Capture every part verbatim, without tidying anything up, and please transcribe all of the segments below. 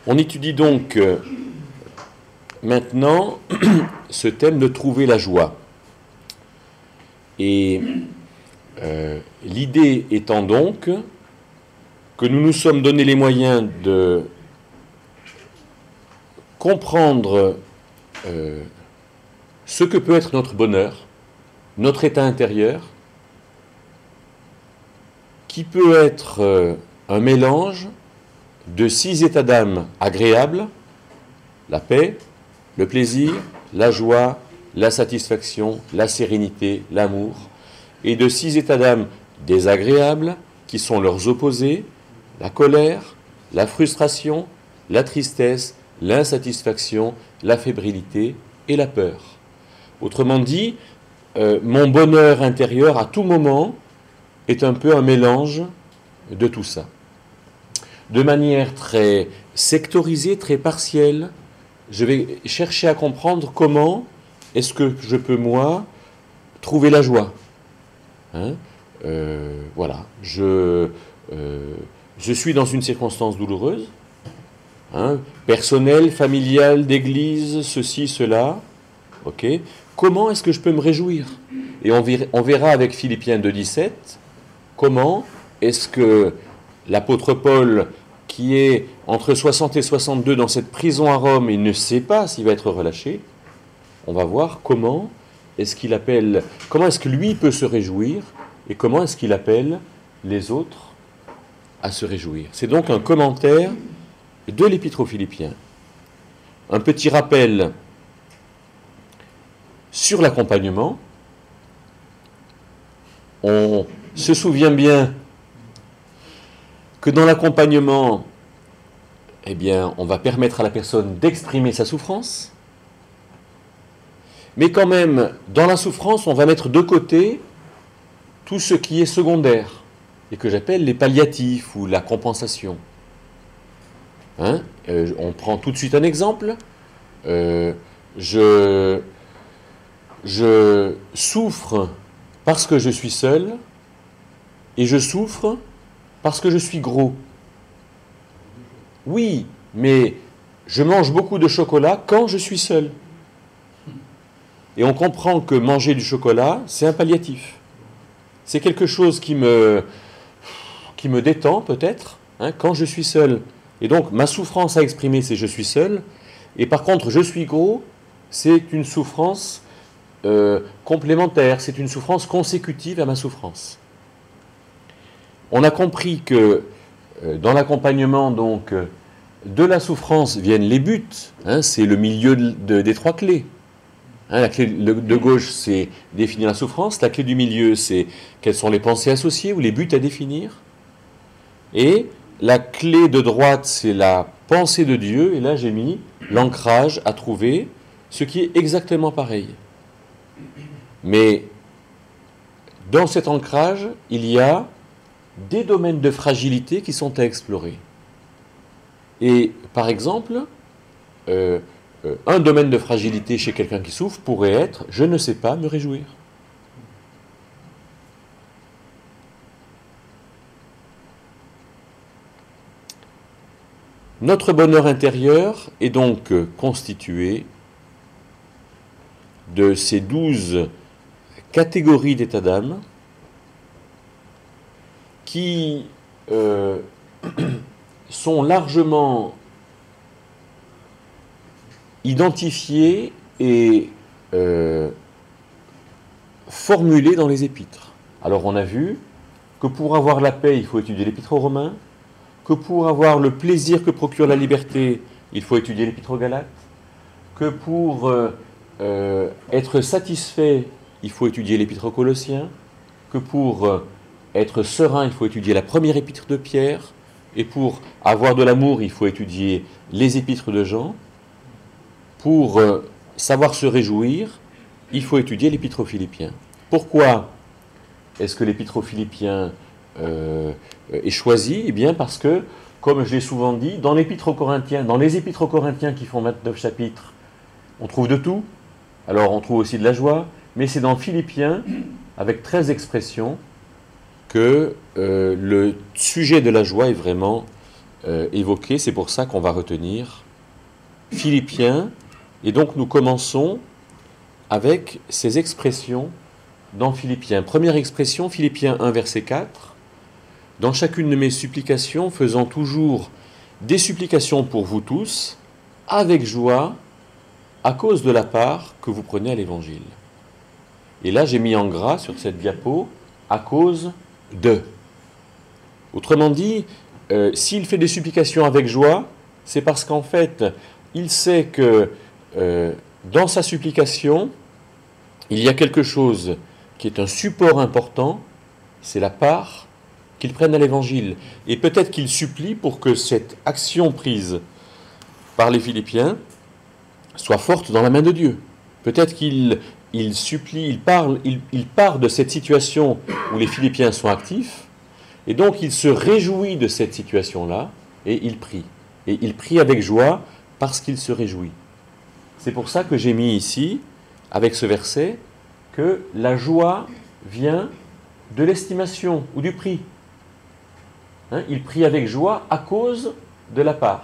On étudie donc euh, maintenant ce thème de trouver la joie. Et euh, l'idée étant donc que nous nous sommes donné les moyens de comprendre euh, ce que peut être notre bonheur, notre état intérieur, qui peut être euh, un mélange de six états d'âme agréables: la paix, le plaisir, la joie, la satisfaction, la sérénité, l'amour, et de six états d'âme désagréables, qui sont leurs opposés: la colère, la frustration, la tristesse, l'insatisfaction, la fébrilité et la peur. Autrement dit, euh, mon bonheur intérieur à tout moment est un peu un mélange de tout ça. De manière très sectorisée, très partielle, je vais chercher à comprendre comment est-ce que je peux, moi, trouver la joie. Hein euh, voilà, je, euh, je suis dans une circonstance douloureuse, hein, personnelle, familiale, d'église, ceci, cela. Ok. Comment est-ce que je peux me réjouir? Et on verra, on verra avec Philippiens deux, dix-sept, comment est-ce que l'apôtre Paul, qui est entre soixante et soixante-deux dans cette prison à Rome et ne sait pas s'il va être relâché, on va voir comment est-ce qu'il appelle, comment est-ce que lui peut se réjouir et comment est-ce qu'il appelle les autres à se réjouir. C'est donc un commentaire de l'Épître aux Philippiens. Un petit rappel sur l'accompagnement. On se souvient bien que dans l'accompagnement, eh bien, on va permettre à la personne d'exprimer sa souffrance, mais quand même, dans la souffrance, on va mettre de côté tout ce qui est secondaire, et que j'appelle les palliatifs ou la compensation. Hein euh, on prend tout de suite un exemple. Euh, je, je souffre parce que je suis seul, et je souffre parce que je suis gros. Oui, mais je mange beaucoup de chocolat quand je suis seul. Et on comprend que manger du chocolat, c'est un palliatif. C'est quelque chose qui me, qui me détend peut-être, hein, quand je suis seul. Et donc ma souffrance à exprimer, c'est je suis seul. Et par contre, je suis gros, c'est une souffrance euh, complémentaire, c'est une souffrance consécutive à ma souffrance. On a compris que euh, dans l'accompagnement donc euh, de la souffrance viennent les buts, hein, c'est le milieu de, de, des trois clés. Hein, la clé de gauche, c'est définir la souffrance, la clé du milieu, c'est quelles sont les pensées associées ou les buts à définir, et la clé de droite, c'est la pensée de Dieu, et là j'ai mis l'ancrage à trouver, ce qui est exactement pareil. Mais dans cet ancrage, il y a des domaines de fragilité qui sont à explorer. Et par exemple, euh, euh, un domaine de fragilité chez quelqu'un qui souffre pourrait être « je ne sais pas me réjouir ». Notre bonheur intérieur est donc constitué de ces douze catégories d'état d'âme qui euh, sont largement identifiées et euh, formulées dans les épîtres. Alors on a vu que pour avoir la paix, il faut étudier l'épître aux Romains, que pour avoir le plaisir que procure la liberté, il faut étudier l'épître aux Galates, que pour euh, euh, être satisfait, il faut étudier l'épître aux Colossiens, que pour euh, être serein, il faut étudier la première épître de Pierre, et pour avoir de l'amour, il faut étudier les épîtres de Jean. Pour euh, savoir se réjouir, il faut étudier l'épître aux Philippiens. Pourquoi est-ce que l'épître aux Philippiens euh, est choisi? Eh bien parce que, comme je l'ai souvent dit, dans l'épître aux Corinthiens, dans les épîtres aux Corinthiens qui font vingt-neuf chapitres, on trouve de tout. Alors on trouve aussi de la joie, mais c'est dans Philippiens, avec treize expressions, que euh, le sujet de la joie est vraiment euh, évoqué, c'est pour ça qu'on va retenir Philippiens. Et donc nous commençons avec ces expressions dans Philippiens. Première expression, Philippiens un, verset quatre. Dans chacune de mes supplications, faisant toujours des supplications pour vous tous, avec joie, à cause de la part que vous prenez à l'Évangile. Et là, j'ai mis en gras sur cette diapo, à cause de. Autrement dit, euh, s'il fait des supplications avec joie, c'est parce qu'en fait, il sait que euh, dans sa supplication, il y a quelque chose qui est un support important, c'est la part qu'ils prennent à l'Évangile. Et peut-être qu'il supplie pour que cette action prise par les Philippiens soit forte dans la main de Dieu. Peut-être qu'il il supplie, il, parle, il, il part de cette situation où les Philippiens sont actifs, et donc il se réjouit de cette situation-là, et il prie. Et il prie avec joie parce qu'il se réjouit. C'est pour ça que j'ai mis ici, avec ce verset, que la joie vient de l'estimation ou du prix. Hein, il prie avec joie à cause de la part.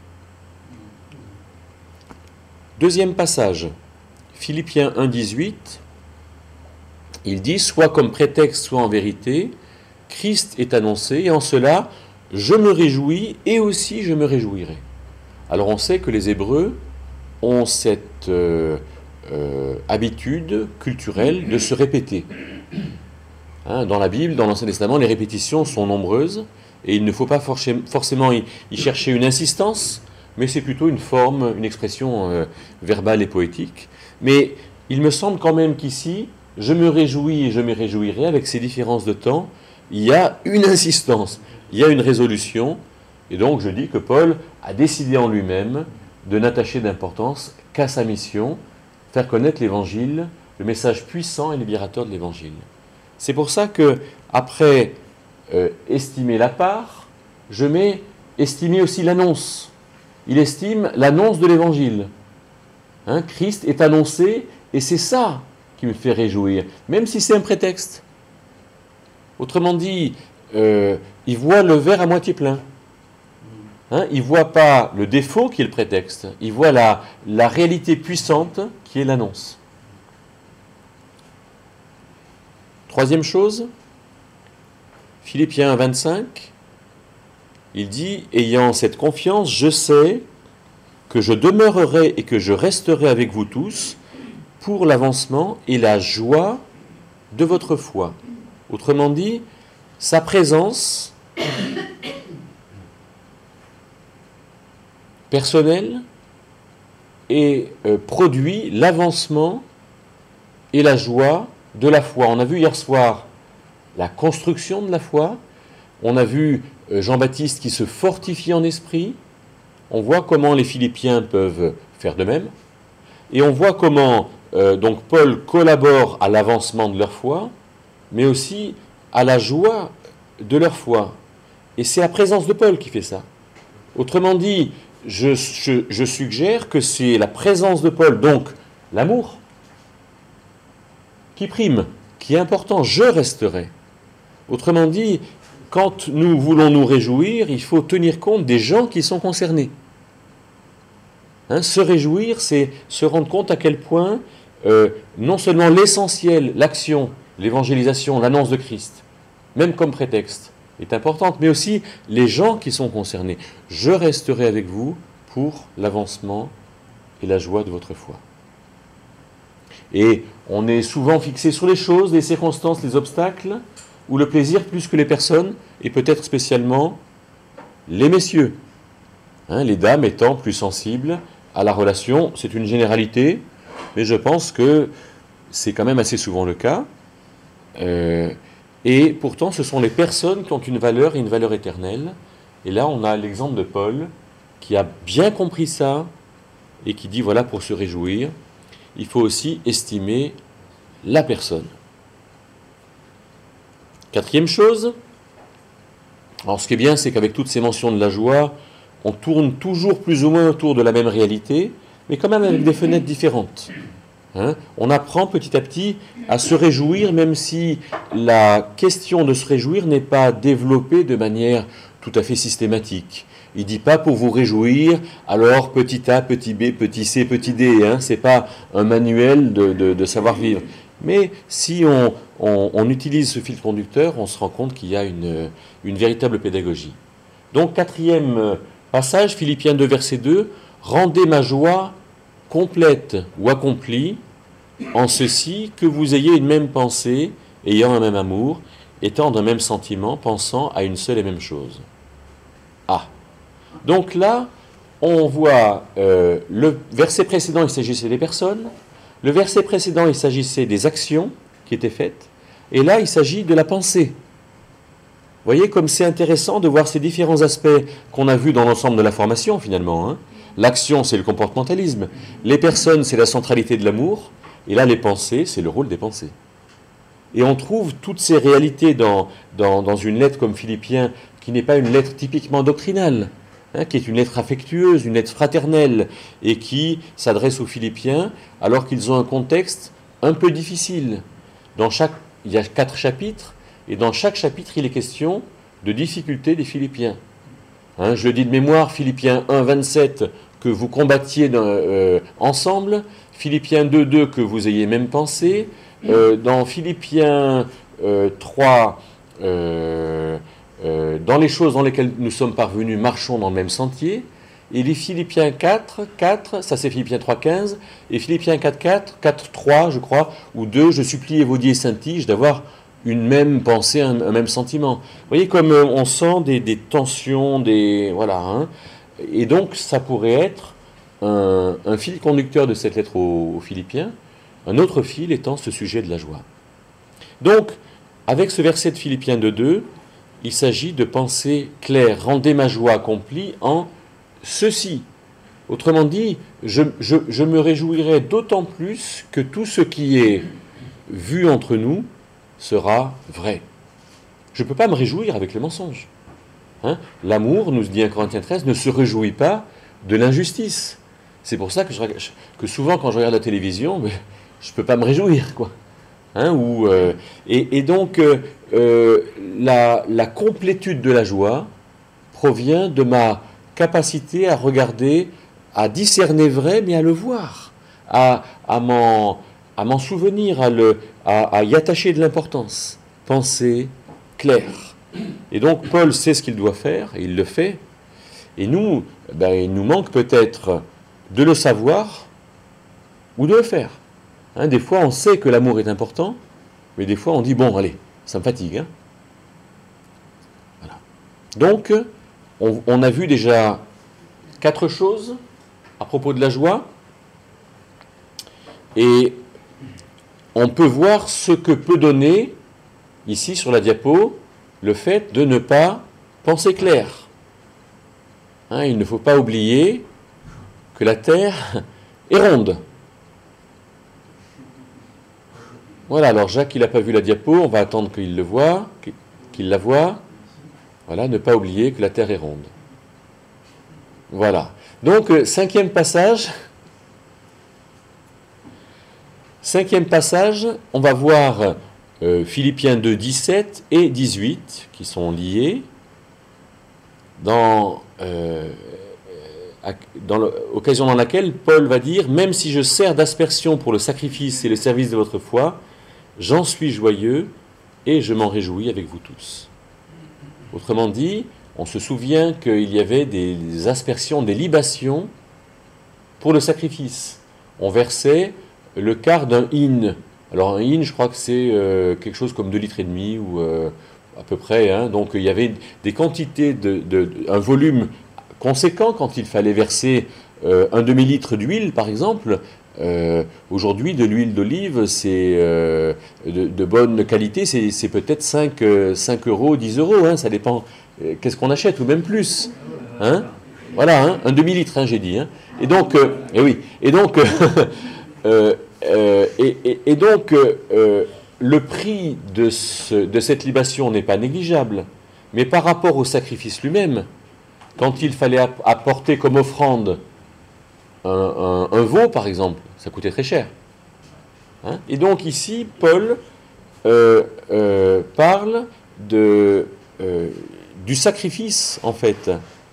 Deuxième passage, Philippiens un, dix-huit, il dit « Soit comme prétexte, soit en vérité, Christ est annoncé, et en cela, je me réjouis, et aussi je me réjouirai. » Alors on sait que les Hébreux ont cette euh, euh, habitude culturelle de se répéter. Hein, dans la Bible, dans l'Ancien Testament, les répétitions sont nombreuses, et il ne faut pas forcément y, y chercher une insistance, mais c'est plutôt une forme, une expression euh, verbale et poétique. Mais il me semble quand même qu'ici, je me réjouis et je me réjouirai, avec ces différences de temps, il y a une insistance, il y a une résolution, et donc je dis que Paul a décidé en lui-même de n'attacher d'importance qu'à sa mission, faire connaître l'Évangile, le message puissant et libérateur de l'Évangile. C'est pour ça que, après euh, estimer la part, je mets estimer aussi l'annonce. Il estime l'annonce de l'Évangile. Hein, Christ est annoncé, et c'est ça qui me fait réjouir, même si c'est un prétexte. Autrement dit, euh, il voit le verre à moitié plein. Hein, il ne voit pas le défaut qui est le prétexte, il voit la, la réalité puissante qui est l'annonce. Troisième chose, Philippiens un, vingt-cinq, il dit « Ayant cette confiance, je sais que je demeurerai et que je resterai avec vous tous pour l'avancement et la joie de votre foi. » Autrement dit, sa présence personnelle et euh, produit l'avancement et la joie de la foi. On a vu hier soir la construction de la foi, on a vu euh, Jean-Baptiste qui se fortifie en esprit, on voit comment les Philippiens peuvent faire de même, et on voit comment euh, donc Paul collabore à l'avancement de leur foi, mais aussi à la joie de leur foi. Et c'est la présence de Paul qui fait ça. Autrement dit, je, je, je suggère que c'est la présence de Paul, donc l'amour, qui prime, qui est important. Je resterai. Autrement dit, quand nous voulons nous réjouir, il faut tenir compte des gens qui sont concernés. Hein, se réjouir, c'est se rendre compte à quel point euh, non seulement l'essentiel, l'action, l'évangélisation, l'annonce de Christ, même comme prétexte, est importante, mais aussi les gens qui sont concernés. Je resterai avec vous pour l'avancement et la joie de votre foi. Et on est souvent fixé sur les choses, les circonstances, les obstacles, ou le plaisir plus que les personnes, et peut-être spécialement les messieurs. Hein, les dames étant plus sensibles à la relation, c'est une généralité, mais je pense que c'est quand même assez souvent le cas. Euh, et pourtant, ce sont les personnes qui ont une valeur et une valeur éternelle. Et là, on a l'exemple de Paul, qui a bien compris ça, et qui dit, voilà, pour se réjouir, il faut aussi estimer la personne. Quatrième chose, alors ce qui est bien, c'est qu'avec toutes ces mentions de la joie, on tourne toujours plus ou moins autour de la même réalité, mais quand même avec des fenêtres différentes. Hein, on apprend petit à petit à se réjouir, même si la question de se réjouir n'est pas développée de manière tout à fait systématique. Il ne dit pas pour vous réjouir, alors petit a, petit b, petit c, petit d. Hein, ce n'est pas un manuel de, de, de savoir-vivre. Mais si on, on, on utilise ce fil conducteur, on se rend compte qu'il y a une, une véritable pédagogie. Donc, quatrième passage, Philippiens deux, verset deux, « Rendez ma joie complète ou accomplie en ceci que vous ayez une même pensée, ayant un même amour, étant d'un même sentiment, pensant à une seule et même chose. » Ah, donc là, on voit euh, le verset précédent, il s'agissait des personnes, le verset précédent, il s'agissait des actions qui étaient faites, et là, il s'agit de la pensée. Vous voyez comme c'est intéressant de voir ces différents aspects qu'on a vus dans l'ensemble de la formation, finalement. Hein. L'action, c'est le comportementalisme. Les personnes, c'est la centralité de l'amour. Et là, les pensées, c'est le rôle des pensées. Et on trouve toutes ces réalités dans, dans, dans une lettre comme Philippiens, qui n'est pas une lettre typiquement doctrinale, hein, qui est une lettre affectueuse, une lettre fraternelle, et qui s'adresse aux Philippiens alors qu'ils ont un contexte un peu difficile. Dans chaque, il y a quatre chapitres, et dans chaque chapitre, il est question de difficultés des Philippiens. Hein, je le dis de mémoire, Philippiens un, vingt-sept, que vous combattiez dans, euh, ensemble, Philippiens deux, deux, que vous ayez même pensé, euh, dans Philippiens euh, trois, euh, euh, dans les choses dans lesquelles nous sommes parvenus, marchons dans le même sentier, et les Philippiens quatre, quatre, ça c'est Philippiens trois, quinze, et Philippiens quatre, quatre, quatre, trois, je crois, ou deux, je supplie Évodier et Saint-Tige d'avoir une même pensée, un, un même sentiment. Vous voyez comme euh, on sent des, des tensions, des... Voilà. Hein, et donc ça pourrait être un, un fil conducteur de cette lettre aux, aux Philippiens, un autre fil étant ce sujet de la joie. Donc, avec ce verset de Philippiens deux, deux, il s'agit de penser clair, rendez ma joie accomplie en ceci. Autrement dit, je, je, je me réjouirai d'autant plus que tout ce qui est vu entre nous sera vrai. Je ne peux pas me réjouir avec les mensonges. Hein? L'amour, nous dit un Corinthiens treize, ne se réjouit pas de l'injustice. C'est pour ça que, je, que souvent, quand je regarde la télévision, je ne peux pas me réjouir, quoi. Hein? Ou, euh, et, et donc, euh, euh, la, la complétude de la joie provient de ma capacité à regarder, à discerner vrai, mais à le voir, à, à m'en à m'en souvenir, à, le, à, à y attacher de l'importance. Penser clair. Et donc, Paul sait ce qu'il doit faire, et il le fait. Et nous, ben, il nous manque peut-être de le savoir ou de le faire. Hein, des fois, on sait que l'amour est important, mais des fois, on dit, bon, allez, ça me fatigue. Hein. Voilà. Donc, on, on a vu déjà quatre choses à propos de la joie. Et on peut voir ce que peut donner, ici sur la diapo, le fait de ne pas penser clair. Hein, il ne faut pas oublier que la Terre est ronde. Voilà, alors Jacques, il n'a pas vu la diapo, on va attendre qu'il le voie, qu'il la voie. Voilà, ne pas oublier que la Terre est ronde. Voilà. Donc, cinquième passage... Cinquième passage, on va voir euh, Philippiens deux, dix-sept et dix-huit qui sont liés dans, euh, dans l'occasion dans laquelle Paul va dire « Même si je sers d'aspersion pour le sacrifice et le service de votre foi, j'en suis joyeux et je m'en réjouis avec vous tous. » Autrement dit, on se souvient qu'il y avait des aspersions, des libations pour le sacrifice. On versait le quart d'un hin. Alors un hin, je crois que c'est euh, quelque chose comme deux litres et demi ou euh, à peu près. Hein. Donc il y avait des quantités, de, de, de, un volume conséquent quand il fallait verser euh, un demi-litre d'huile, par exemple. Euh, aujourd'hui, de l'huile d'olive, c'est euh, de, de bonne qualité, c'est, c'est peut-être cinq, cinq euros, dix euros. Hein, ça dépend. Euh, qu'est-ce qu'on achète, ou même plus. Hein. Voilà, hein, un demi-litre, hein, j'ai dit. Hein. Et donc, euh, et oui. Et donc. euh, Euh, et, et, et donc, euh, le prix de, ce, de cette libation n'est pas négligeable, mais par rapport au sacrifice lui-même, quand il fallait apporter comme offrande un, un, un veau, par exemple, ça coûtait très cher. Hein? Et donc ici, Paul euh, euh, parle de, euh, du sacrifice, en fait.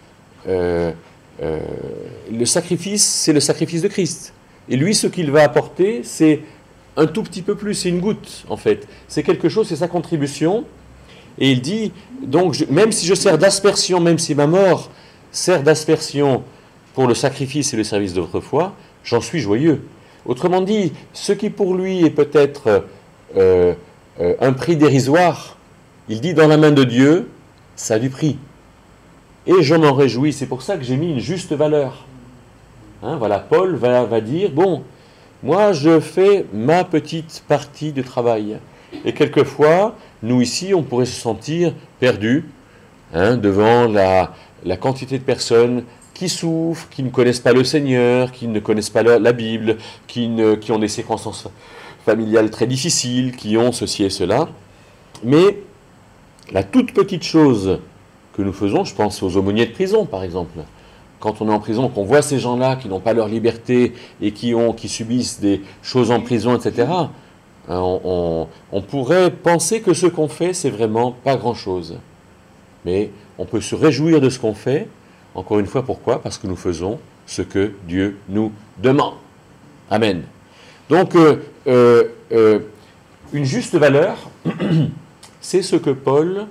euh, euh, le sacrifice, c'est le sacrifice de Christ. Et lui, ce qu'il va apporter, c'est un tout petit peu plus, c'est une goutte, en fait. C'est quelque chose, c'est sa contribution. Et il dit, donc, je, même si je sers d'aspersion, même si ma mort sert d'aspersion pour le sacrifice et le service de votre foi, j'en suis joyeux. Autrement dit, ce qui pour lui est peut-être euh, euh, un prix dérisoire, il dit, dans la main de Dieu, ça a du prix. Et je m'en réjouis, c'est pour ça que j'ai mis une juste valeur. Hein, voilà, Paul va, va dire, bon, moi je fais ma petite partie de travail. Et quelquefois, nous ici, on pourrait se sentir perdus hein, devant la, la quantité de personnes qui souffrent, qui ne connaissent pas le Seigneur, qui ne connaissent pas la, la Bible, qui, ne, qui ont des circonstances familiales très difficiles, qui ont ceci et cela. Mais la toute petite chose que nous faisons, je pense aux aumôniers de prison par exemple, quand on est en prison, qu'on voit ces gens-là qui n'ont pas leur liberté et qui, ont, qui subissent des choses en prison, et cetera, on, on, on pourrait penser que ce qu'on fait, c'est vraiment pas grand-chose. Mais on peut se réjouir de ce qu'on fait. Encore une fois, pourquoi? Parce que nous faisons ce que Dieu nous demande. Amen. Donc, euh, euh, euh, une juste valeur, c'est ce que Paul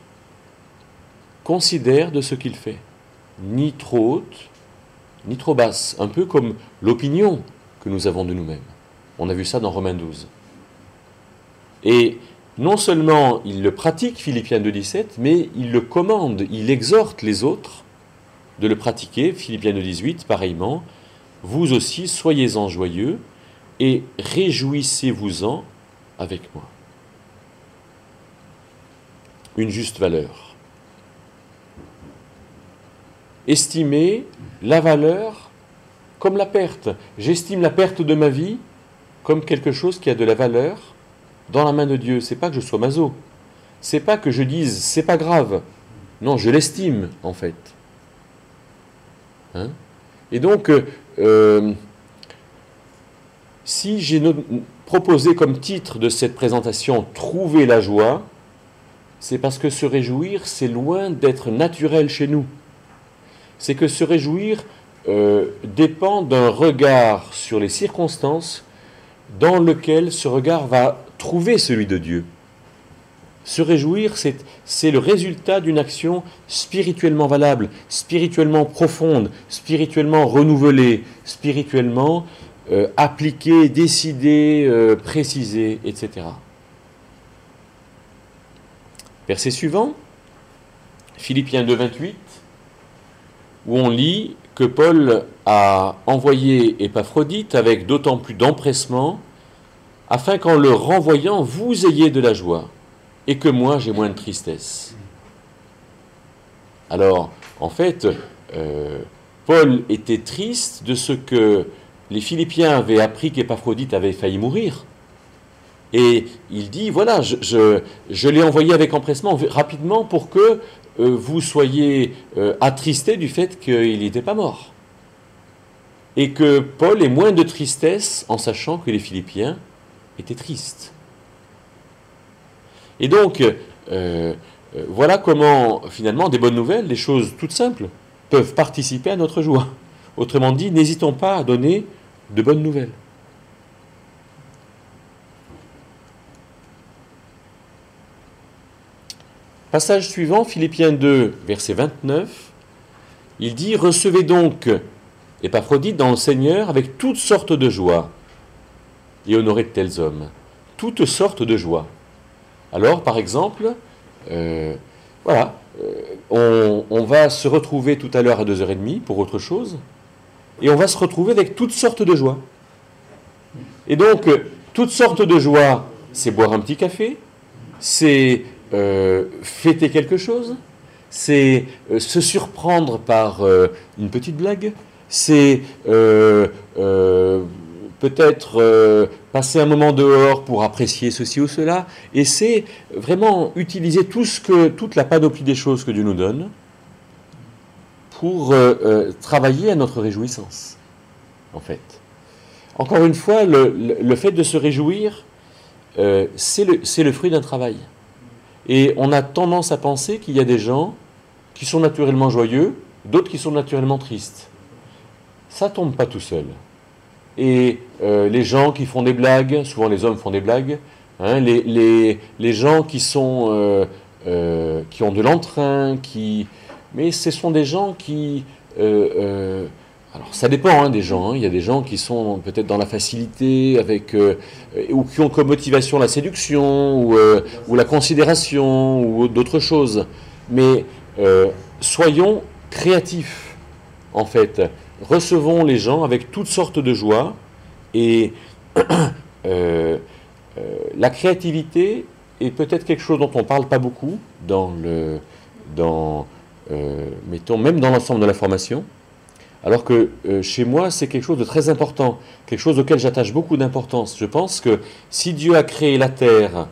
considère de ce qu'il fait. Ni trop haute, ni trop basse. Un peu comme l'opinion que nous avons de nous-mêmes. On a vu ça dans Romains douze. Et non seulement il le pratique, Philippiens deux dix-sept, mais il le commande, il exhorte les autres de le pratiquer, Philippiens deux dix-huit, pareillement. Vous aussi, soyez-en joyeux et réjouissez-vous-en avec moi. Une juste valeur. Estimez la valeur comme la perte. J'estime la perte de ma vie comme quelque chose qui a de la valeur dans la main de Dieu. C'est pas que je sois maso. C'est pas que je dise c'est pas grave. Non, je l'estime en fait. Hein? Et donc, euh, si j'ai no- proposé comme titre de cette présentation « Trouver la joie », c'est parce que se réjouir, c'est loin d'être naturel chez nous. C'est que se réjouir euh, dépend d'un regard sur les circonstances dans lequel ce regard va trouver celui de Dieu. Se réjouir, c'est, c'est le résultat d'une action spirituellement valable, spirituellement profonde, spirituellement renouvelée, spirituellement euh, appliquée, décidée, euh, précisée, et cetera. Verset suivant, Philippiens deux vingt-huit, où on lit que Paul a envoyé Épaphrodite avec d'autant plus d'empressement, afin qu'en le renvoyant, vous ayez de la joie, et que moi j'ai moins de tristesse. Alors, en fait, euh, Paul était triste de ce que les Philippiens avaient appris qu'Épaphrodite avait failli mourir. Et il dit, voilà, je, je, je l'ai envoyé avec empressement, rapidement, pour que euh, vous soyez euh, attristés du fait qu'il n'était pas mort. Et que Paul ait moins de tristesse en sachant que les Philippiens étaient tristes. Et donc, euh, euh, voilà comment, finalement, des bonnes nouvelles, des choses toutes simples, peuvent participer à notre joie. Autrement dit, n'hésitons pas à donner de bonnes nouvelles. Passage suivant, Philippiens deux, verset vingt-neuf, il dit « Recevez donc Épaphrodite dans le Seigneur avec toutes sortes de joie et honorez de tels hommes. » Toutes sortes de joie. Alors, par exemple, euh, voilà, euh, on, on va se retrouver tout à l'heure à deux heures trente pour autre chose, et on va se retrouver avec toutes sortes de joie. Et donc, euh, toutes sortes de joie, c'est boire un petit café, c'est euh, fêter quelque chose, c'est euh, se surprendre par euh, une petite blague, c'est euh, euh, peut-être euh, passer un moment dehors pour apprécier ceci ou cela, et c'est vraiment utiliser tout ce que, toute la panoplie des choses que Dieu nous donne pour euh, euh, travailler à notre réjouissance, en fait. Encore une fois, le, le, le fait de se réjouir, euh, c'est le, c'est le fruit d'un travail. Et on a tendance à penser qu'il y a des gens qui sont naturellement joyeux d'autres qui sont naturellement tristes. Ça ne tombe pas tout seul. Et euh, les gens qui font des blagues, souvent les hommes font des blagues, hein, les, les, les gens qui, sont, euh, euh, qui ont de l'entrain, qui... mais ce sont des gens qui... Euh, euh, alors ça dépend hein, des gens, hein. Il y a des gens qui sont peut-être dans la facilité, avec, euh, ou qui ont comme motivation la séduction, ou, euh, ou la considération, ou d'autres choses. Mais euh, soyons créatifs, en fait. Recevons les gens avec toutes sortes de joie, et euh, euh, la créativité est peut-être quelque chose dont on ne parle pas beaucoup, dans le, dans, euh, mettons, même dans l'ensemble de la formation, alors que euh, chez moi, c'est quelque chose de très important, quelque chose auquel j'attache beaucoup d'importance. Je pense que si Dieu a créé la terre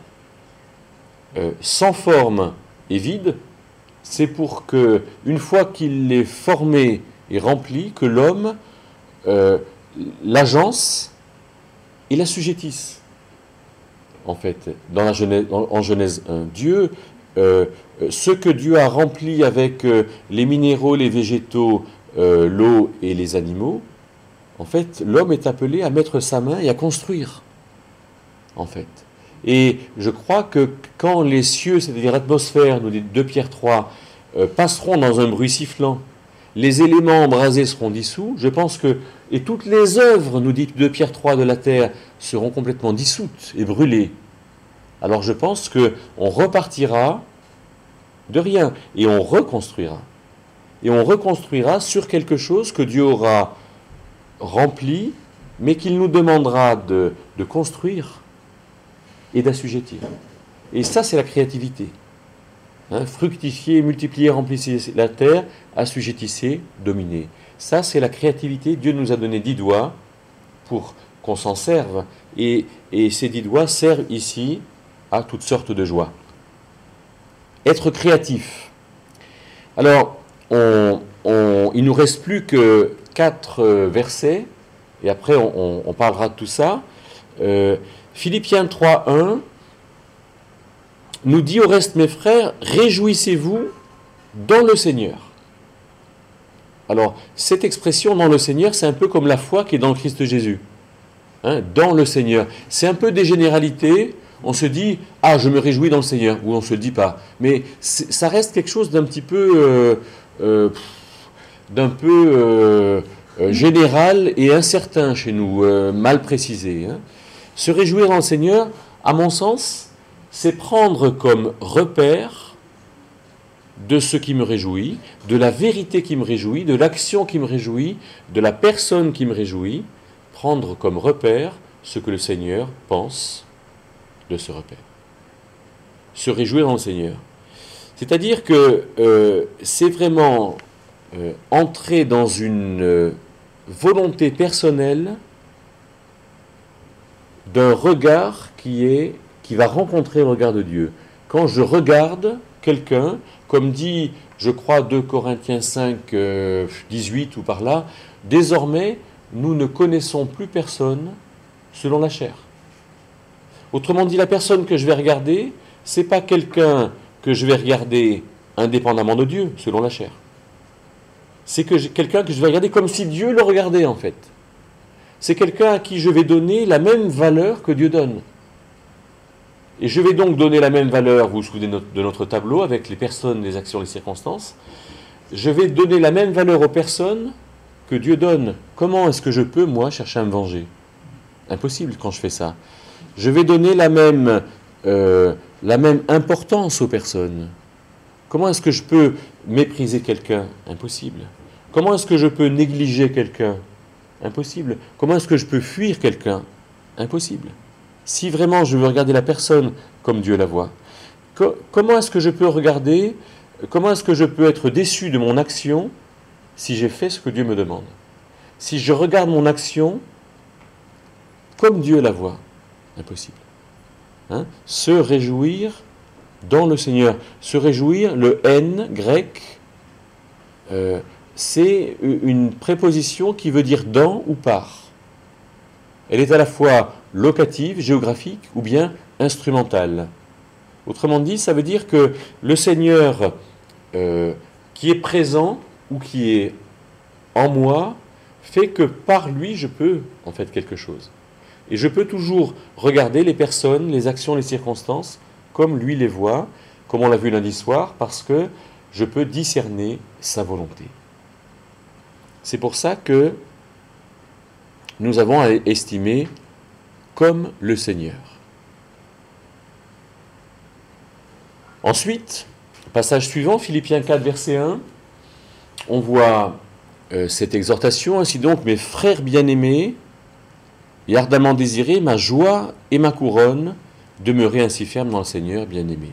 euh, sans forme et vide, c'est pour que, une fois qu'il l'ait formée et remplie, que l'homme euh, l'agence et l'assujettisse. En fait, dans la Genèse, en, en Genèse un, Dieu, euh, ce que Dieu a rempli avec euh, les minéraux, les végétaux, euh, l'eau et les animaux, en fait, l'homme est appelé à mettre sa main et à construire, en fait. Et je crois que quand les cieux, c'est-à-dire l'atmosphère, nous dit deux Pierre trois, euh, passeront dans un bruit sifflant, les éléments embrasés seront dissous, je pense que, et toutes les œuvres, nous dit deux Pierre trois, de la terre, seront complètement dissoutes et brûlées. Alors je pense qu'on repartira de rien, et on reconstruira. Et on reconstruira sur quelque chose que Dieu aura rempli, mais qu'il nous demandera de, de construire et d'assujettir. Et ça, c'est la créativité. Hein, fructifier, multiplier, remplissez la terre, assujettissez, dominez. Ça, c'est la créativité. Dieu nous a donné dix doigts pour qu'on s'en serve. Et, et ces dix doigts servent ici à toutes sortes de joies. Être créatif. Alors, on, on, il ne nous reste plus que quatre versets, et après on, on, on parlera de tout ça. Euh, Philippiens trois, un nous dit au reste, mes frères, réjouissez-vous dans le Seigneur. Alors, cette expression dans le Seigneur, c'est un peu comme la foi qui est dans le Christ Jésus. Hein, dans le Seigneur. C'est un peu des généralités. On se dit, ah, je me réjouis dans le Seigneur, ou on ne se le dit pas. Mais ça reste quelque chose d'un petit peu, euh, euh, d'un peu euh, euh, général et incertain chez nous, euh, mal précisé. Hein. Se réjouir dans le Seigneur, à mon sens, c'est prendre comme repère de ce qui me réjouit, de la vérité qui me réjouit, de l'action qui me réjouit, de la personne qui me réjouit, prendre comme repère ce que le Seigneur pense de ce repère. Se réjouir dans le Seigneur. C'est-à-dire que euh, c'est vraiment euh, entrer dans une euh, volonté personnelle d'un regard qui est qui va rencontrer le regard de Dieu. Quand je regarde quelqu'un, comme dit, je crois, deux Corinthiens cinq, euh, dix-huit ou par là, désormais, nous ne connaissons plus personne selon la chair. Autrement dit, la personne que je vais regarder, c'est pas quelqu'un que je vais regarder indépendamment de Dieu, selon la chair. C'est que quelqu'un que je vais regarder comme si Dieu le regardait, en fait. C'est quelqu'un à qui je vais donner la même valeur que Dieu donne. Et je vais donc donner la même valeur, vous vous souvenez de notre tableau, avec les personnes, les actions, les circonstances. Je vais donner la même valeur aux personnes que Dieu donne. Comment est-ce que je peux, moi, chercher à me venger? Impossible quand je fais ça. Je vais donner la même, euh, la même importance aux personnes. Comment est-ce que je peux mépriser quelqu'un? Impossible. Comment est-ce que je peux négliger quelqu'un? Impossible. Comment est-ce que je peux fuir quelqu'un? Impossible. Si vraiment je veux regarder la personne comme Dieu la voit, co- comment est-ce que je peux regarder, comment est-ce que je peux être déçu de mon action si j'ai fait ce que Dieu me demande? Si je regarde mon action comme Dieu la voit, impossible. Hein? Se réjouir dans le Seigneur. Se réjouir, le N grec, euh, c'est une préposition qui veut dire dans ou par. Elle est à la fois locative, géographique ou bien instrumentale. Autrement dit, ça veut dire que le Seigneur euh, qui est présent ou qui est en moi fait que par lui, je peux en fait quelque chose. Et je peux toujours regarder les personnes, les actions, les circonstances, comme lui les voit, comme on l'a vu lundi soir, parce que je peux discerner sa volonté. C'est pour ça que nous avons à estimer comme le Seigneur. Ensuite, passage suivant, Philippiens quatre, verset un, on voit euh, cette exhortation. Ainsi donc, mes frères bien-aimés, et ardemment désirés, ma joie et ma couronne, demeurez ainsi fermes dans le Seigneur bien-aimé.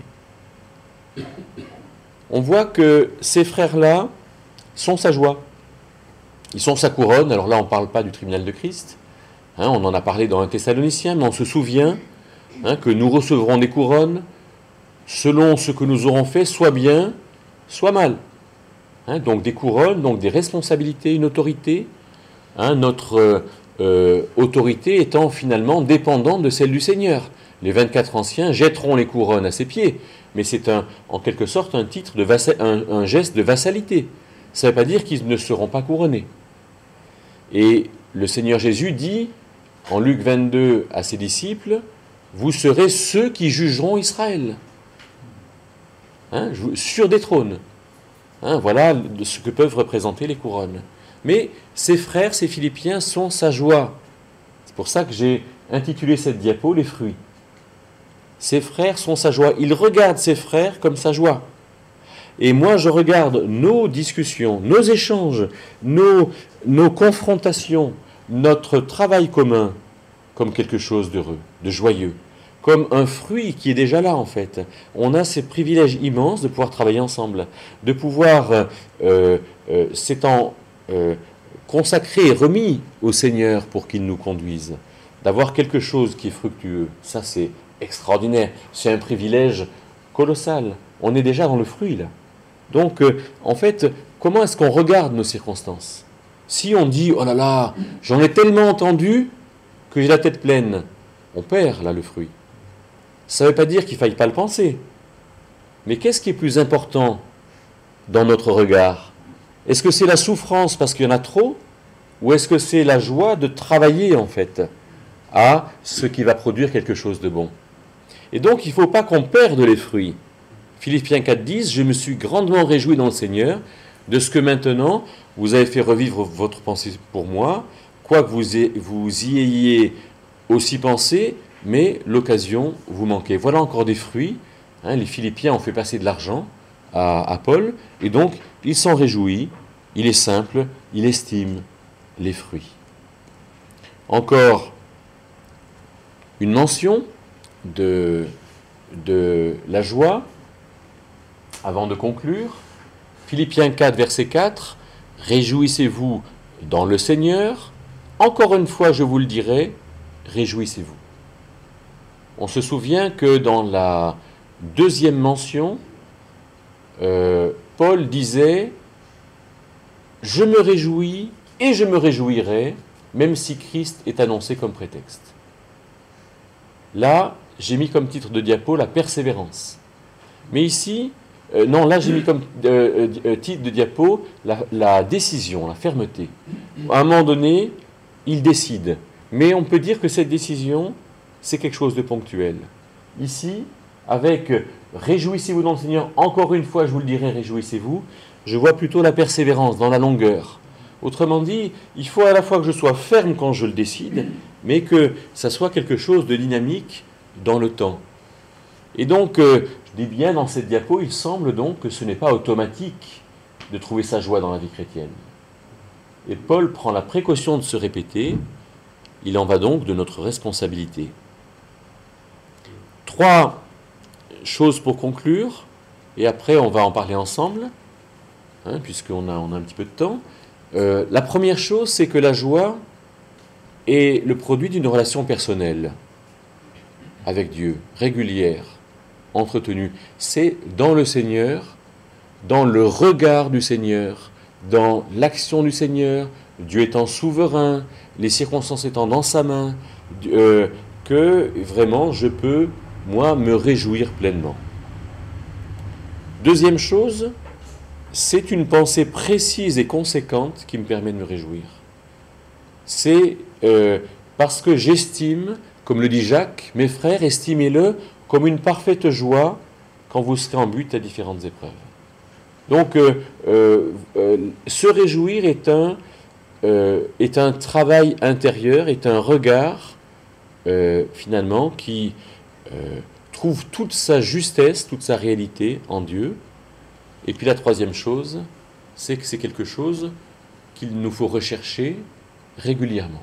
On voit que ces frères-là sont sa joie. Ils sont sa couronne. Alors là, on ne parle pas du tribunal de Christ. Hein, on en a parlé dans un Thessaloniciens, mais on se souvient hein, que nous recevrons des couronnes selon ce que nous aurons fait, soit bien, soit mal. Hein, donc des couronnes, donc des responsabilités, une autorité. Hein, notre euh, autorité étant finalement dépendante de celle du Seigneur. Les vingt-quatre anciens jetteront les couronnes à ses pieds, mais c'est un, en quelque sorte un titre de vassa, un, un geste de vassalité. Ça ne veut pas dire qu'ils ne seront pas couronnés. Et le Seigneur Jésus dit en Luc vingt-deux à ses disciples, vous serez ceux qui jugeront Israël. Hein, sur des trônes. Hein, voilà ce que peuvent représenter les couronnes. Mais ses frères, ses Philippiens sont sa joie. C'est pour ça que j'ai intitulé cette diapo « Les fruits ». Ses frères sont sa joie. Il regarde ses frères comme sa joie. Et moi, je regarde nos discussions, nos échanges, nos, nos confrontations, notre travail commun comme quelque chose d'heureux, de joyeux, comme un fruit qui est déjà là en fait. On a ces privilèges immenses de pouvoir travailler ensemble, de pouvoir, euh, euh, s'étant euh, consacré et remis au Seigneur pour qu'il nous conduise, d'avoir quelque chose qui est fructueux. Ça, c'est extraordinaire. C'est un privilège colossal. On est déjà dans le fruit là. Donc, euh, en fait, comment est-ce qu'on regarde nos circonstances? Si on dit, oh là là, j'en ai tellement entendu que j'ai la tête pleine, on perd là le fruit. Ça ne veut pas dire qu'il ne faille pas le penser. Mais qu'est-ce qui est plus important dans notre regard? Est-ce que c'est la souffrance parce qu'il y en a trop? Ou est-ce que c'est la joie de travailler en fait à ce qui va produire quelque chose de bon? Et donc il ne faut pas qu'on perde les fruits. Philippiens quatre, dix, je me suis grandement réjoui dans le Seigneur de ce que maintenant vous avez fait revivre votre pensée pour moi, quoique vous, vous y ayez aussi pensé, mais l'occasion vous manquait. Voilà encore des fruits. Hein, les Philippiens ont fait passer de l'argent à, à Paul, et donc il s'en réjouit, il est simple, il estime les fruits. Encore une mention de, de la joie, avant de conclure. Philippiens quatre, verset quatre, « Réjouissez-vous dans le Seigneur. Encore une fois, je vous le dirai, réjouissez-vous. » On se souvient que dans la deuxième mention, euh, Paul disait « Je me réjouis et je me réjouirai, même si Christ est annoncé comme prétexte. » Là, j'ai mis comme titre de diapo la persévérance. Mais ici, euh, non, là j'ai mis comme euh, euh, titre de diapo la, la décision, la fermeté. À un moment donné, il décide. Mais on peut dire que cette décision, c'est quelque chose de ponctuel. Ici, avec « Réjouissez-vous dans le Seigneur », encore une fois, je vous le dirai, réjouissez-vous, je vois plutôt la persévérance dans la longueur. Autrement dit, il faut à la fois que je sois ferme quand je le décide, mais que ça soit quelque chose de dynamique dans le temps. Et donc, euh, je dis bien dans cette diapo, il semble donc que ce n'est pas automatique de trouver sa joie dans la vie chrétienne. Et Paul prend la précaution de se répéter, il en va donc de notre responsabilité. Trois choses pour conclure, et après on va en parler ensemble, hein, puisqu'on a, on a un petit peu de temps. Euh, la première chose, c'est que la joie est le produit d'une relation personnelle avec Dieu, régulière, entretenue. C'est dans le Seigneur, dans le regard du Seigneur, dans l'action du Seigneur, Dieu étant souverain, les circonstances étant dans sa main, euh, que vraiment je peux, moi, me réjouir pleinement. Deuxième chose, c'est une pensée précise et conséquente qui me permet de me réjouir. C'est euh, parce que j'estime, comme le dit Jacques, mes frères, estimez-le comme une parfaite joie quand vous serez en but à différentes épreuves. Donc, euh, euh, euh, se réjouir est un, euh, est un travail intérieur, est un regard, euh, finalement, qui euh, trouve toute sa justesse, toute sa réalité en Dieu. Et puis la troisième chose, c'est que c'est quelque chose qu'il nous faut rechercher régulièrement.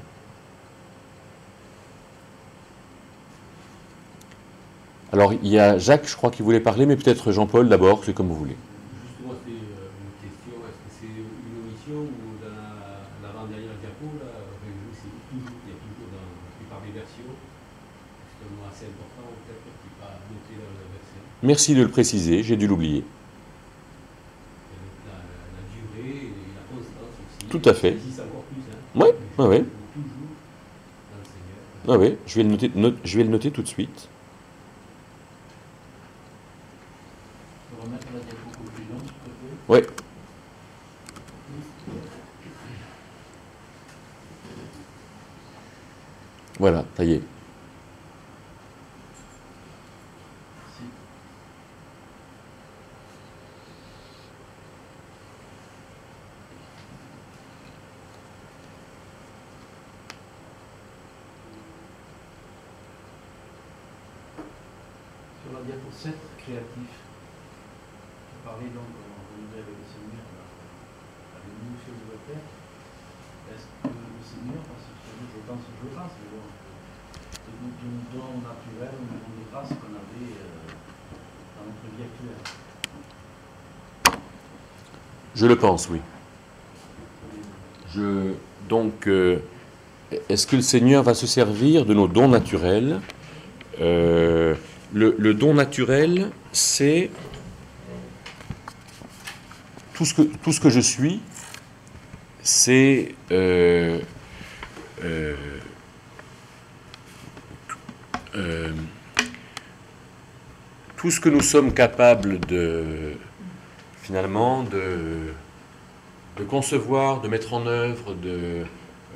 Alors, il y a Jacques, je crois, qui voulait parler, mais peut-être Jean-Paul d'abord, c'est comme vous voulez. Justement, c'est une question, est-ce que c'est une omission ou dans l'avant-dernière diapo, là, c'est toujours, il y a toujours dans la plupart des versions, c'est un mot assez important, peut-être, qui n'est pas noté dans le verset. Merci de le préciser, j'ai dû l'oublier. La, la, la durée et la constance aussi. Tout à fait. Encore plus, hein. Oui, oui, oui. Toujours dans le Seigneur. Ah oui, je vais le noter, note, je vais le noter tout de suite. Remettre la diapo conclusion, s'il te plaît. Oui. Voilà, ça y est. Si. Sur la diapo sept, créatif. Parler donc en renouveler avec le Seigneur, avec nous sur le Père. Est-ce que le Seigneur, parce que je pense, je pense, mais bon, c'est un don naturel, un don de grâce qu'on avait euh, dans notre vie actuelle. Je le pense, oui. Je, donc, euh, est-ce que le Seigneur va se servir de nos dons naturels? euh, le, le don naturel, c'est tout ce que, tout ce que je suis, c'est euh, euh, euh, tout ce que nous sommes capables de, finalement, de, de concevoir, de mettre en œuvre, de, euh,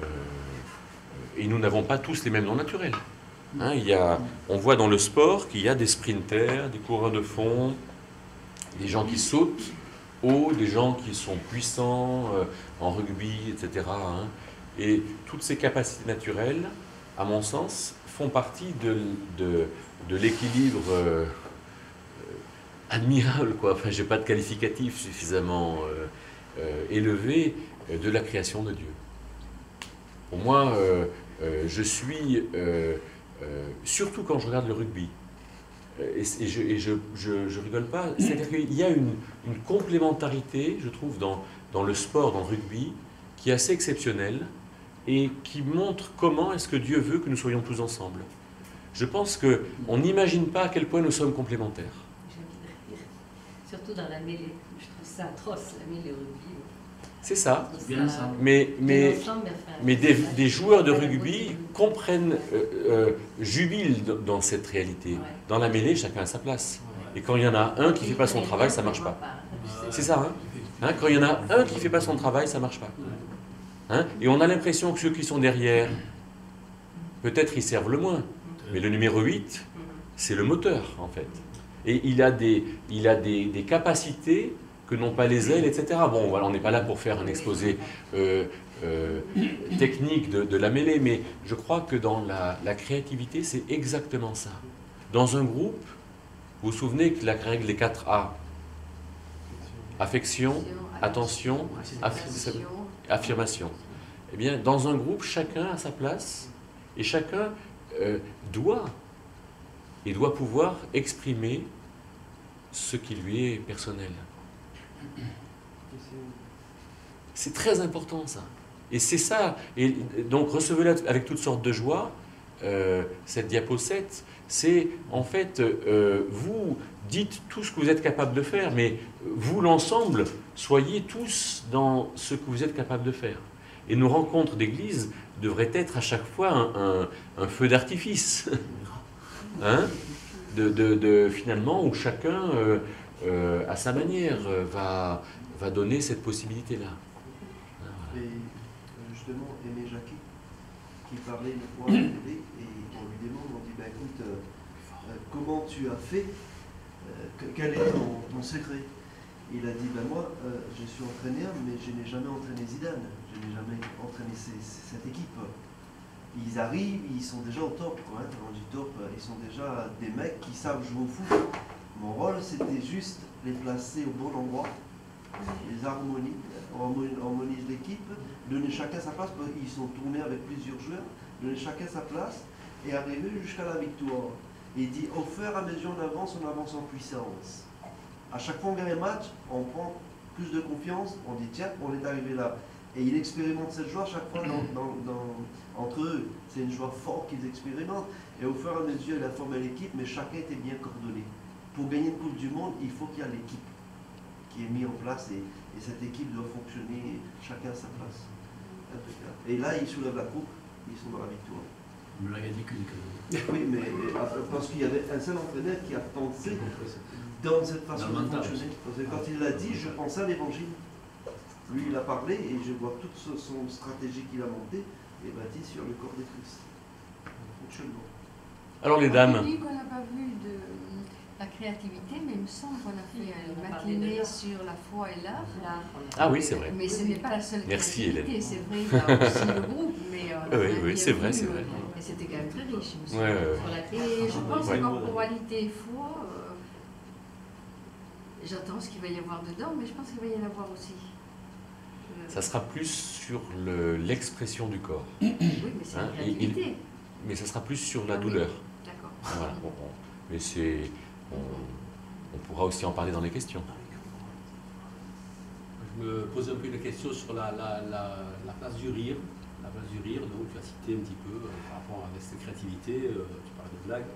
et nous n'avons pas tous les mêmes dons naturels. Hein, il y a, on voit dans le sport qu'il y a des sprinters, des coureurs de fond, des gens qui sautent haut, des gens qui sont puissants euh, en rugby, et cetera. Hein. Et toutes ces capacités naturelles, à mon sens, font partie de, de, de l'équilibre euh, admirable, quoi. Enfin, je n'ai pas de qualificatif suffisamment euh, euh, élevé euh, de la création de Dieu. Pour moi, euh, euh, je suis, euh, euh, surtout quand je regarde le rugby, et, et, je, et je, je, je rigole pas, c'est-à-dire qu'il y a une, une complémentarité, je trouve, dans, dans le sport, dans le rugby, qui est assez exceptionnelle et qui montre comment est-ce que Dieu veut que nous soyons tous ensemble. Je pense qu'on n'imagine pas à quel point nous sommes complémentaires. Surtout dans la mêlée. Je trouve ça atroce, la mêlée au rugby. C'est ça. Bien ça. Mais, mais, ensemble, enfin, mais des, des joueurs de rugby comprennent, euh, euh, jubilent dans cette réalité. Ouais. Dans la mêlée, chacun a sa place. Et quand il y en a un qui ne fait pas son travail, ça ne marche pas. C'est ça, hein, hein quand il y en a un qui ne fait pas son travail, ça ne marche pas. Hein, et on a l'impression que ceux qui sont derrière, peut-être ils servent le moins. Mais le numéro huit, c'est le moteur, en fait. Et il a des, il a des, des capacités que n'ont pas les ailes, et cetera. Bon, voilà, on n'est pas là pour faire un exposé euh, euh, technique de, de la mêlée, mais je crois que dans la, la créativité, c'est exactement ça. Dans un groupe, vous vous souvenez que la règle des quatre A, affection, attention, aff- affirmation. Eh bien, dans un groupe, chacun a sa place et chacun euh, doit et doit pouvoir exprimer ce qui lui est personnel. C'est très important, ça. Et c'est ça. Et donc, recevez-la avec toutes sortes de joie. Euh, cette diapo sept, c'est en fait, euh, vous dites tout ce que vous êtes capable de faire, mais vous, l'ensemble, soyez tous dans ce que vous êtes capable de faire. Et nos rencontres d'église devraient être à chaque fois un, un, un feu d'artifice. Hein? de, de, de, finalement, où chacun, euh, euh, à sa manière, euh, va, va donner cette possibilité-là. Et euh, justement, Aimé Jacquet, qui parlait une fois à la télé, et on lui demande, on dit, ben écoute, euh, euh, comment tu as fait, euh, que- quel est ton, ton secret? Il a dit, ben moi, euh, je suis entraîneur, mais je n'ai jamais entraîné Zidane, je n'ai jamais entraîné ces- ces- cette équipe. Ils arrivent, ils sont déjà au top, quoi, hein. On dit top, ils sont déjà des mecs qui savent jouer au foot. Mon rôle, c'était juste les placer au bon endroit, les harmonies, harmoniser l'équipe, donner chacun sa place, parce qu'ils sont tournés avec plusieurs joueurs, donner chacun sa place et arriver jusqu'à la victoire. Et il dit, au fur et à mesure on avance, on avance en puissance. À chaque fois qu'on gagne un match, on prend plus de confiance, on dit tiens, on est arrivé là. Et il expérimente cette joie chaque fois dans, dans, dans, entre eux. C'est une joie forte qu'ils expérimentent. Et au fur et à mesure, il a formé l'équipe, mais chacun était bien coordonné. Pour gagner une Coupe du Monde, il faut qu'il y ait l'équipe qui est mise en place et, et cette équipe doit fonctionner chacun à sa place. Et là, ils soulèvent la coupe, ils sont dans la victoire. On l'a dit qu'une Oui, mais parce qu'il y avait un seul entraîneur qui a pensé dans cette façon de fonctionner. Parce que quand il l'a dit, je pensais à l'évangile. Lui, il a parlé et je vois toute son stratégie qu'il a montée est bâtie sur le corps de Christ. Fonctionnement. Alors les dames. On dit qu'on n'a pas vu de la créativité, mais il me semble qu'on a fait On une a parlé de matinée l'art. sur la foi et l'art. Là, Ah oui, c'est vrai. Mais ce n'est pas la seule Merci, créativité, Hélène. c'est vrai, il y a aussi le groupe, mais on a Oui, bien oui, c'est vu, vrai, c'est euh, vrai. Et c'était quand même très riche, il me Ouais, semble. ouais, ouais. sur la Et je pense Ouais. que corporalité et foi, euh, j'attends ce qu'il va y avoir dedans, mais je pense qu'il va y en avoir aussi. Euh, Ça sera plus sur le- l'expression du corps, Oui, mais c'est Hein, la il- créativité. mais ça sera plus sur la Ah oui. douleur. D'accord. Voilà, bon, bon. Mais c'est, on, on pourra aussi en parler dans les questions. Je me pose un peu une question sur la, la, la, la place du rire. La place du rire, donc tu as cité un petit peu euh, par rapport à cette créativité, euh, tu parlais de blagues.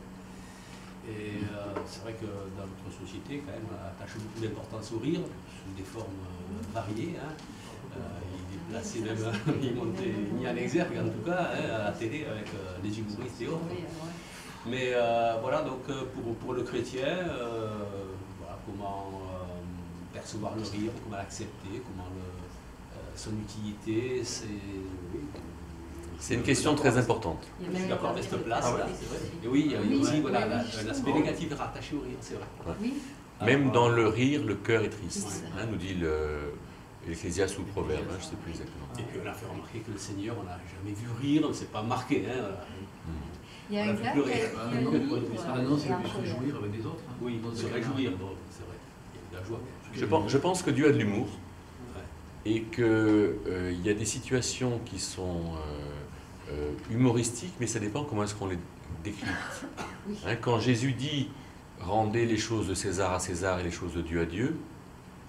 Et euh, c'est vrai que dans notre société, quand même, on attache beaucoup d'importance au rire, sous des formes euh, variées. Hein. Euh, il est placé même, il est monté, mis en exergue en tout cas, hein, à la télé avec euh, les humoristes et autres. Oui, ouais. Mais euh, voilà, donc euh, pour, pour le chrétien, euh, voilà, comment euh, percevoir le rire, comment l'accepter, comment le, euh, son utilité, c'est... oui, C'est une question très importante. Il y a Je suis même d'accord la avec cette vérité. place-là, c'est vrai. Et oui, il y a Oui, aussi oui, voilà, oui, la- justement. l'aspect négatif est rattaché au rire, c'est vrai. Oui, Même Alors, dans euh, le rire, le cœur est triste, Ouais. hein, nous dit le- l'Ecclésiaste ou le Proverbe, hein, je ne sais plus exactement. Et puis on a fait remarquer que le Seigneur, on n'a jamais vu rire, on ne s'est pas marqué. Hein, voilà. il y a On a un pu gars qui a pleurer. écrit Ah, un non, livre. ah non, c'est plus réjouir avec des autres. Hein. Oui, Dans se ce réjouir, cas-là. bon, c'est vrai. Il y a de la joie. Je pense, je pense que Dieu a de l'humour Ouais. et qu'il euh, y a des situations qui sont euh, euh, humoristiques, mais ça dépend comment est-ce qu'on les décrit. Oui. Hein, quand Jésus dit « rendez les choses de César à César et les choses de Dieu à Dieu euh, »,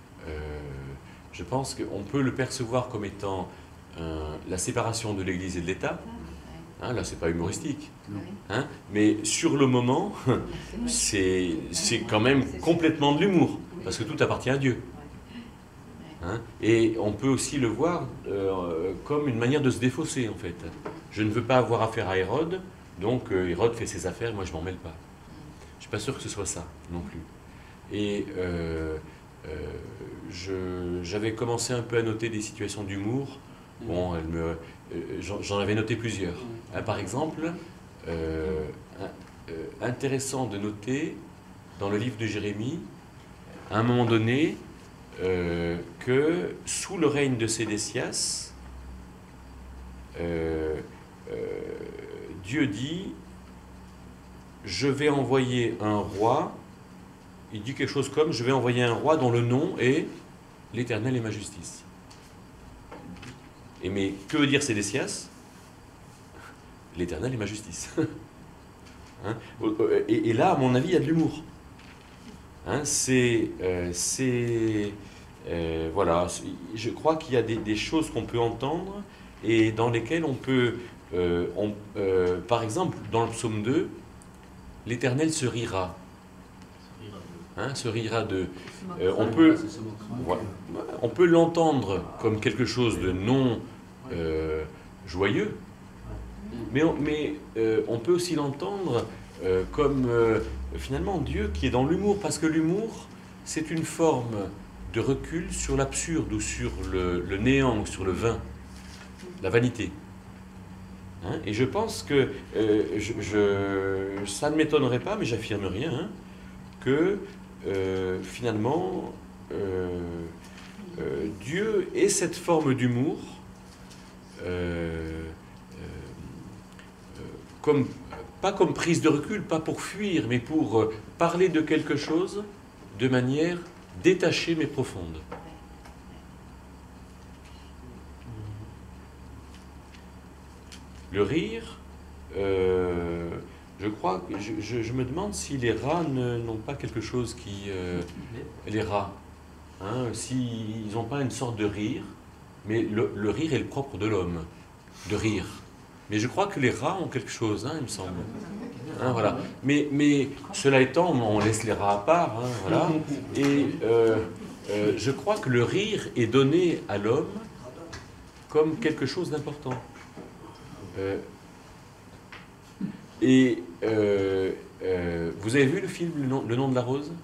je pense qu'on peut le percevoir comme étant euh, la séparation de l'Église et de l'État. Hein, là, c'est pas humoristique. Oui. Hein, mais sur le moment, c'est c'est quand même complètement de l'humour, parce que tout appartient à Dieu. Hein, et on peut aussi le voir euh, comme une manière de se défausser, en fait. Je ne veux pas avoir affaire à Hérode, donc euh, Hérode fait ses affaires, moi je m'en mêle pas. Je ne suis pas sûr que ce soit ça, non plus. Et euh, euh, je- j'avais commencé un peu à noter des situations d'humour. Bon, elle me, euh, j'en j'en avais noté plusieurs. Hein, par exemple, euh, un- euh, intéressant de noter dans le livre de Jérémie, à un moment donné, euh, que sous le règne de Sédécias, euh, euh, Dieu dit, je vais envoyer un roi, il dit quelque chose comme, je vais envoyer un roi dont le nom est l'Éternel et ma justice. Et mais que veut dire Sédécias? L'Éternel et ma justice. Hein, et, et là, à mon avis, il y a de l'humour. Hein, c'est, euh, c'est, euh, voilà, c'est- je crois qu'il y a des, des choses qu'on peut entendre et dans lesquelles on peut, euh, on- euh, par exemple, dans le psaume deux, l'Éternel se rira, hein, se rira de. Euh, on peut, C'est ce mot-là. voilà, on peut l'entendre comme quelque chose de non euh, joyeux, mais on, mais, euh, on peut aussi l'entendre euh, comme euh, finalement Dieu qui est dans l'humour, parce que l'humour, c'est une forme de recul sur l'absurde ou sur le, le néant ou sur le vain, la vanité. Hein, et je pense que, euh, je, je, ça ne m'étonnerait pas, mais j'affirme rien, hein, que euh, finalement, euh, euh, Dieu ait cette forme d'humour, euh, euh, comme, pas comme prise de recul, pas pour fuir, mais pour euh, parler de quelque chose de manière détachée mais profonde. Le rire, euh, je crois, je, je, je me demande si les rats n'ont pas quelque chose qui... Euh, les rats, hein, s'ils n'ont pas une sorte de rire, mais le, le rire est le propre de l'homme, de rire. Mais je crois que les rats ont quelque chose, hein, il me semble. Hein, voilà. mais, mais cela étant, on laisse les rats à part, hein, voilà. Et euh, euh, je crois que le rire est donné à l'homme comme quelque chose d'important. Euh, et euh, euh, vous avez vu le film Le nom, le nom de la rose?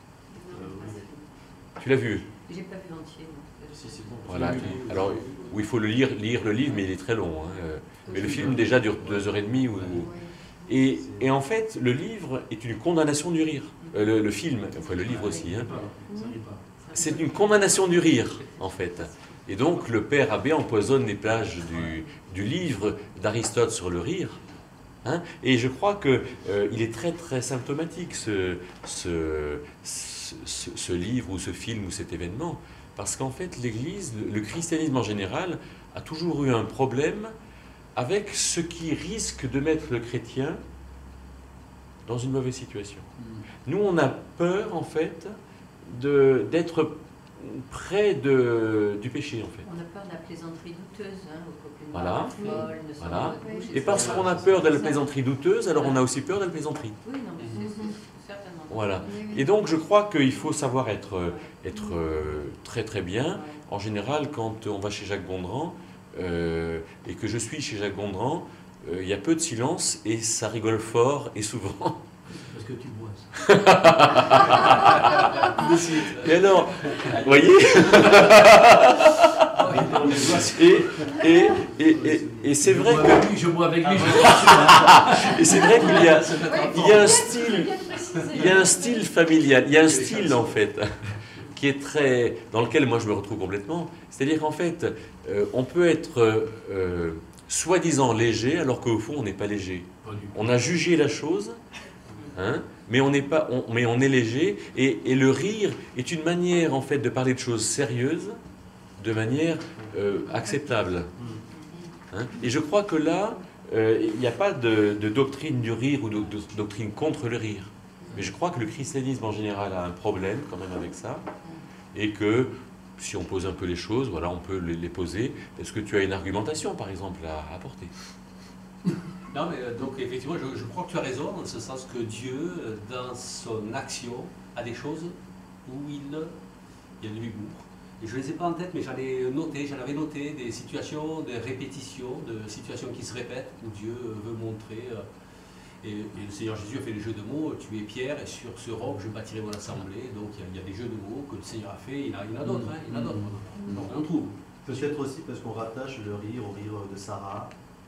Tu l'as vu? J'ai pas vu l'entier. Si, c'est bon. Voilà. Alors, où il faut le lire, lire le livre, mais il est très long. Hein. Mais le film déjà dure deux heures et demie. Ou... Et, et en fait, le livre est une condamnation du rire. Euh, le, le film, enfin le livre aussi. Hein. C'est une condamnation du rire, en fait. Et donc, le père Abbé empoisonne les pages du, du livre d'Aristote sur le rire. Hein, et je crois qu'il euh, est très, très symptomatique, ce, ce, ce, ce livre ou ce film ou cet événement. Parce qu'en fait, l'Église, le, le christianisme en général, a toujours eu un problème avec ce qui risque de mettre le chrétien dans une mauvaise situation. Nous, on a peur, en fait, d'être près de, du péché, en fait. On a peur de la plaisanterie douteuse, hein, au coquin voilà. folle, de voilà. bouche, Et parce qu'on a peur de la plaisanterie douteuse, alors on a aussi peur de la plaisanterie. Oui, non, mais c'est certainement. Voilà. Et donc, je crois qu'il faut savoir être, être très, très bien. En général, quand on va chez Jacques Gondran, euh, et que je suis chez Jacques Gondran, euh, il y a peu de silence, et ça rigole fort, et souvent... Parce que tu bois. Et alors, vous voyez Et, et, et, et, et c'est vrai que... Je bois avec lui, Et c'est vrai qu'il y a, il y a un style, il y a un style familial, il y a un style en fait, qui est très... dans lequel moi je me retrouve complètement. C'est-à-dire qu'en fait, euh, on peut être euh, soi-disant léger, alors qu'au fond on n'est pas léger. On a jugé la chose... Hein, mais on n'est pas, on, mais on est léger, et, et le rire est une manière en fait de parler de choses sérieuses, de manière euh, acceptable. Hein, et je crois que là, euh, il n'y a pas de, de doctrine du rire ou de, de doctrine contre le rire. Mais je crois que le christianisme en général a un problème quand même avec ça, et que si on pose un peu les choses, voilà, on peut les, les poser. Est-ce que tu as une argumentation, par exemple, à apporter? Non, mais donc effectivement, je, je crois que tu as raison, dans ce sens que Dieu, dans son action, a des choses où il, il y a de l'humour. Et je ne les ai pas en tête, mais j'en ai noté, j'en avais noté des situations, des répétitions, de situations qui se répètent, où Dieu veut montrer. Et, et le Seigneur Jésus a fait des jeux de mots, tu es Pierre, et sur ce roc je bâtirai mon assemblée. Donc il y, a, il y a des jeux de mots que le Seigneur a fait, il y en a, il y en a d'autres, hein, il y en a d'autres. Donc on trouve. Peut-être aussi parce qu'on rattache le rire au rire de Sarah.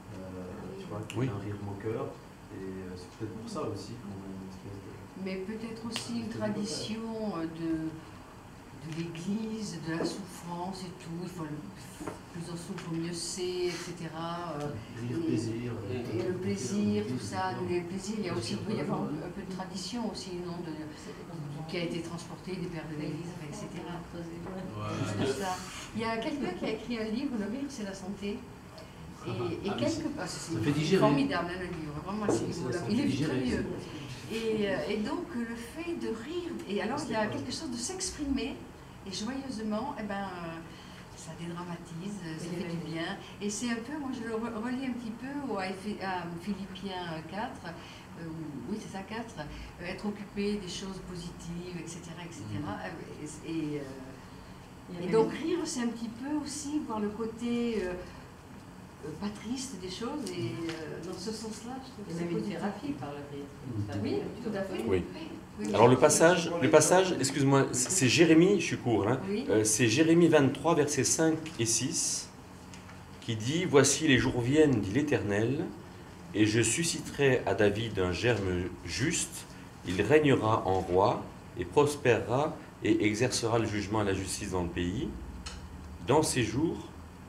Qui oui. un rire moqueur, et c'est peut-être pour ça aussi qu'on a une espèce de... Mais peut-être aussi une tradition de, de l'Église, de la souffrance et tout, il faut le, plus on souffre, mieux c'est, et cetera. Rire, et, plaisir. Et, et le plaisir, tout ça, le plaisir, il y a aussi, il peut y avoir un, un peu de tradition aussi, non, de, qui a été transporté des pères de l'Église, et cetera. Ouais. Ça. Il y a quelqu'un qui a écrit un livre, Le rire, c'est la santé. Et, et ah, quelque part, c'est digérer. formidable hein, le livre, vraiment ce livre-là, il est très vieux. Et, et donc le fait de rire, et alors il y a quelque chose de s'exprimer, et joyeusement, eh ben, ça dédramatise, ça fait du bien. Et c'est un peu, moi je le relis un petit peu au, à Philippiens quatre, euh, oui c'est ça quatre, euh, être occupé des choses positives, et cetera et cetera. Et, et, euh, et donc rire c'est un petit peu aussi voir le côté... Euh, euh, pas triste des choses. Et euh, dans ce sens-là, je trouve que Il y a c'est même une positif. thérapie par le rire. Ça Oui, fait- tout à fait. Oui. Oui, Alors oui. le passage, le passage, excuse-moi, c'est Jérémie, je suis court, hein, Oui. euh, c'est Jérémie vingt-trois, versets cinq et six, qui dit « Voici les jours viennent, dit l'Éternel, et je susciterai à David un germe juste, il régnera en roi, et prospérera, et exercera le jugement et la justice dans le pays. Dans ces jours,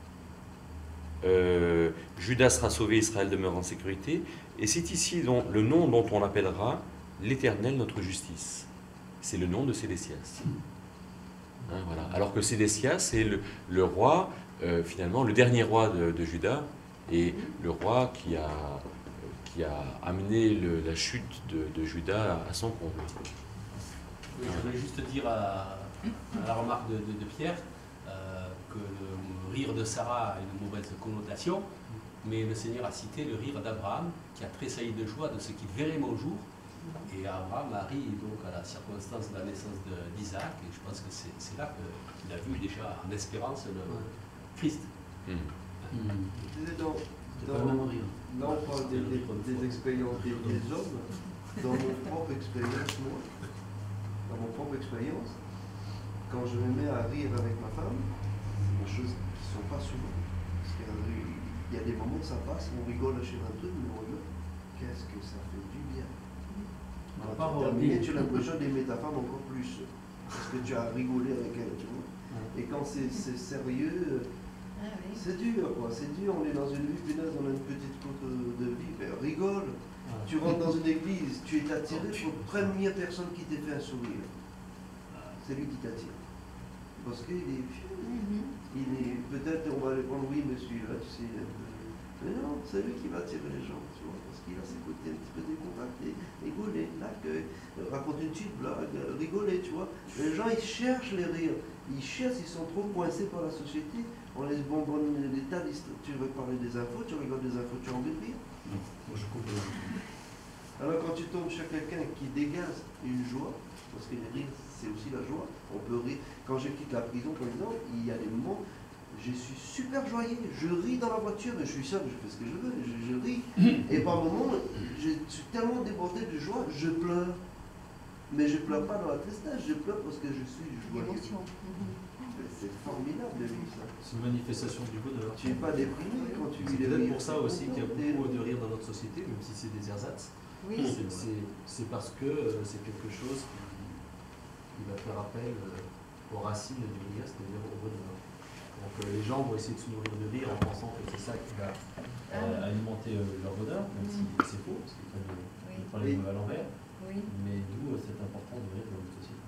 euh, Judas sera sauvé, Israël demeure en sécurité, et c'est ici dont, le nom dont on l'appellera l'Éternel notre justice. » C'est le nom de Sédécias. Hein, voilà. Alors que Sédécias, c'est le, le roi, euh, finalement, le dernier roi de, de Juda, et le roi qui a, qui a amené le, la chute de, de Juda à son comble. Oui, je voudrais juste dire à, à la remarque de, de, de Pierre euh, que le rire de Sarah a une mauvaise connotation, mais le Seigneur a cité le rire d'Abraham qui a tressailli de joie de ce qu'il verrait mon jour. Et Abraham a ri donc à la circonstance de la naissance d'Isaac, et je pense que c'est là qu'il a vu déjà en espérance le Christ. Mmh. C'est dans, C'était pas le dans, même rire. là, on parle des, des, des expériences des, des hommes. Dans mon propre expérience, moi, dans mon propre expérience, quand je me mets à rire avec ma femme, c'est des choses qui ne sont pas souvent. Parce qu'il y a des moments où ça passe, on rigole sur un truc, mais on regarde, qu'est-ce que ça fait du bien. Quand tu as terminé, tu as l'impression d'aimer ta femme encore plus. Parce que tu as rigolé avec elle, tu vois. Et quand c'est sérieux, Ah, oui. c'est dur, quoi. C'est dur, on est dans une vie, punaise, on a une petite côte de vie, ben, rigole. Tu rentres dans une église, tu es attiré pour la première personne qui t'a fait un sourire. C'est lui qui t'attire. Parce qu'il est, Mhm. il est, peut-être on va répondre oui, monsieur, là, tu sais, mais non, c'est lui qui va attirer les gens, tu vois, parce qu'il a ses côtés un petit peu décontractés, rigoler, l'accueil, raconter une petite blague, rigoler, tu vois. Les gens, ils cherchent les rires, ils cherchent, ils sont trop coincés par la société, on les bonbonne des tas d'histoires. Tu veux parler des infos, tu regardes des infos, tu as envie de rire. Moi, je coupe. Alors quand tu tombes chez quelqu'un qui dégage une joie, parce que les rires, c'est aussi la joie, on peut rire. Quand je quitte la prison, par exemple, il y a des moments, je suis super joyeux, je ris dans la voiture, mais je suis seul, je fais ce que je veux, je, je ris. Et par moments, je suis tellement débordé de joie, je pleure. Mais je pleure pas dans la tristesse, je pleure parce que je suis joyeux. L'émotion. Mhm. C'est formidable de vivre ça. C'est une manifestation du bonheur. Tu n'es pas déprimé quand tu vis C'est les peut-être rires. pour ça tu es aussi qu'il y a content, t'es- beaucoup de rire dans notre société, même si c'est des ersatz. Oui. C'est- C'est c'est parce que euh, c'est quelque chose qui, qui va faire appel euh, aux racines du rire, c'est-à-dire au bonheur. Donc euh, les gens vont essayer de se nourrir de rire en pensant que c'est ça qui va euh, alimenter euh, leur bonheur, même si c'est faux, parce qu'ils prennent le, Oui. ils prennent les mots à l'envers. Oui. Mais d'où euh, c'est important de rire dans notre société.